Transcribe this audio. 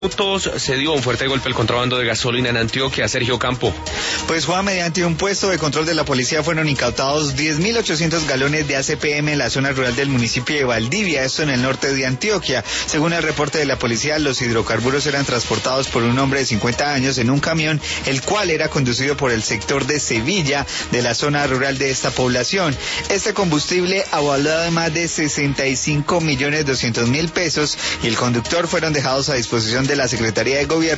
Se dio un fuerte golpe al contrabando de gasolina en Antioquia. Sergio Campo. Pues Juan, mediante un puesto de control de la policía fueron incautados 10.800 galones de ACPM en la zona rural del municipio de Valdivia, esto en el norte de Antioquia. Según el reporte de la policía, los hidrocarburos eran transportados por un hombre de 50 años en un camión, el cual era conducido por el sector de Sevilla, de la zona rural de esta población. Este combustible avalado de más de 65.200.000 pesos y el conductor fueron dejados a disposición de la Secretaría de Gobierno